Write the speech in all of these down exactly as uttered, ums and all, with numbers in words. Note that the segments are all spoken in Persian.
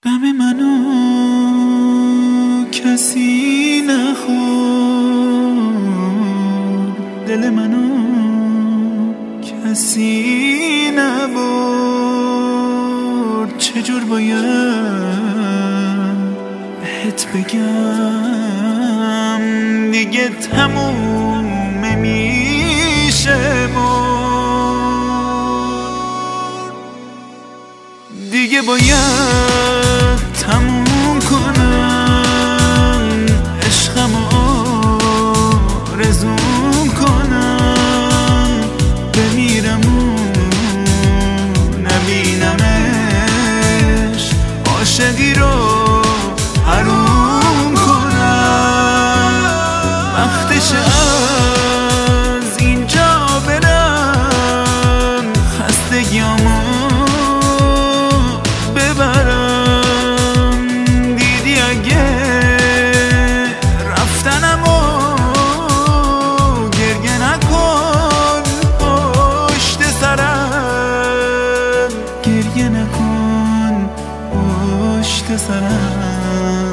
غم منو کسی نخورد، دل منو کسی نبرد. چجور باید بهت بگم دیگه تموم میشه مرد، دیگه باید تموم کنم عشقمو آرزوم کنم، بمیرم و نبینمش، عاشقی رو حروم کنم. وقتشه از اینجا برم، خستگیامو ببرم. دیدی اگه رفتنمو گریه نکن پشت سرم، گریه نکن پشت سرم.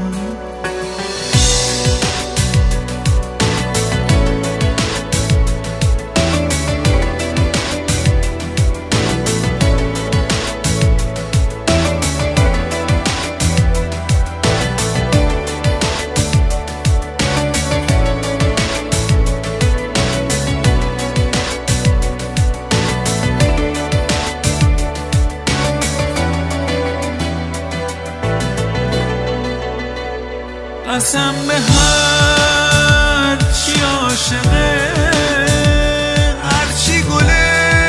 قسم به هر چی عاشقه، هرچی گله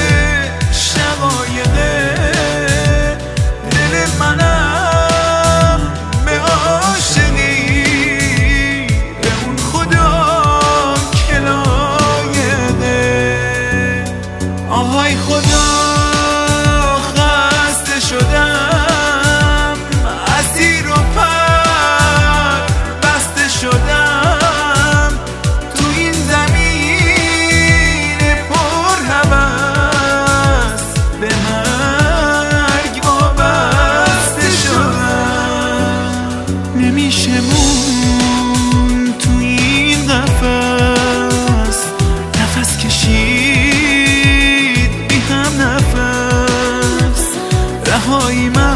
شقایقه، دل منم به عاشقی به اون خدا که لایقه. آهای خدا خسته شدم، اسیر و شدم تو این زمین پر هوس، به مرگ وابسته شدم. نمیشه مون تو این قفس، نفس کشید بی هم نفس، رهایی من